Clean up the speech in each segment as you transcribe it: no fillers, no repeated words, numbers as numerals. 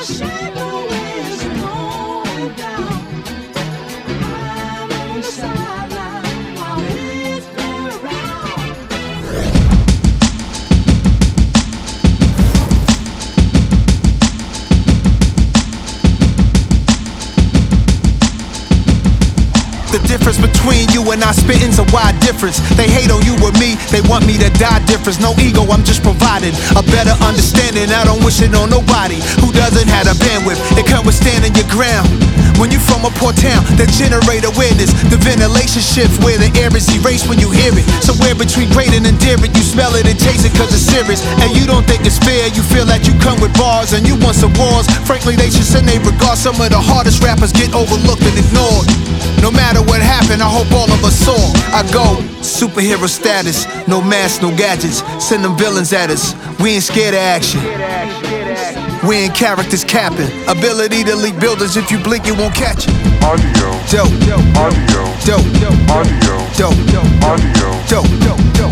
shadow is going down. I'm on the sideline while he's playing around. The difference between you and I spitting's a wide difference. They hate on you or me, they want me to die difference. No ego, I'm just providing a better understanding. I don't wish it on nobody who doesn't have the bandwidth. It come with standing your ground. When you from a poor town that generate awareness, the ventilation shifts where the air is erased when you hear it. Somewhere between great and endearing, you smell it and taste it cause it's serious. And you don't think it's fair, you feel that you come with bars and you want some wars. Frankly, they should send their regards. Some of the hardest rappers get overlooked and ignored. No matter what happened, I hope all of us saw. I go superhero status, no masks, no gadgets. Send them villains at us. We ain't scared of action. We ain't characters capping. Ability to leap buildings, if you blink, you won't catch it. Audio, Dope, audio, dope, audio, dope, audio. dope.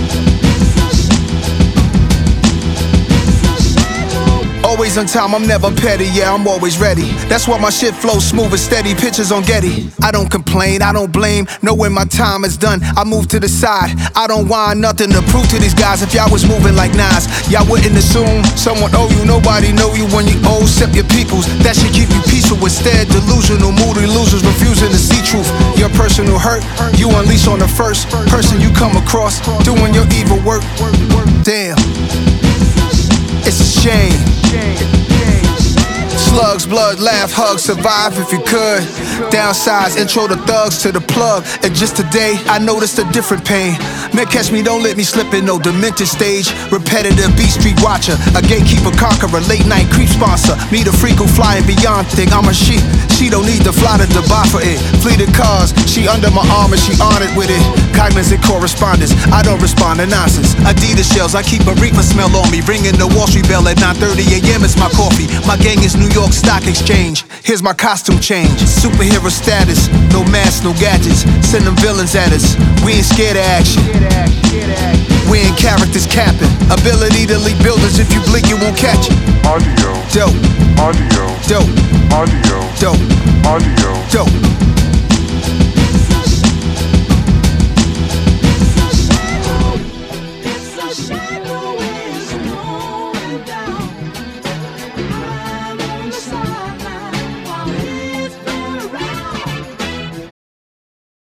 Always on time, I'm never petty, yeah, I'm always ready. That's why my shit flows smooth and steady, pictures on Getty. I don't complain, I don't blame, know when my time is done, I move to the side. I don't want nothing to prove to these guys. If y'all was moving like Nas, y'all wouldn't assume someone owe you. Nobody know you when you owe, except your peoples. That should keep you peaceful. Instead, delusional, moody losers refusing to see truth. Your personal hurt, you unleash on the first person you come across, doing your evil work. Damn, it's a shame. Slugs, blood, laugh, hug, survive if you could. Downsides, intro the thugs to the plug. And just today, I noticed a different pain. Man, catch me, don't let me slip in no demented stage. Repetitive beat street watcher, a gatekeeper conqueror, late night creep sponsor. Me the freak who flying beyond thing. I'm a sheep, she don't need to fly to Dubai for it. Fleeted cars, she under my arm and she honored with it. Cognizant correspondence, I don't respond to nonsense. Adidas shells, I keep a reefer smell on me. Ringing the Wall Street bell at 9:30 a.m. It's my coffee. My gang is New York Stock Exchange. Here's my costume change. Superhero status, no masks, no gadgets. Send them villains at us. We ain't scared of action. We ain't characters capping. Ability to leap buildings, if you blink, you won't catch it. Audio, Dope, audio, dope, audio, dope, audio. dope.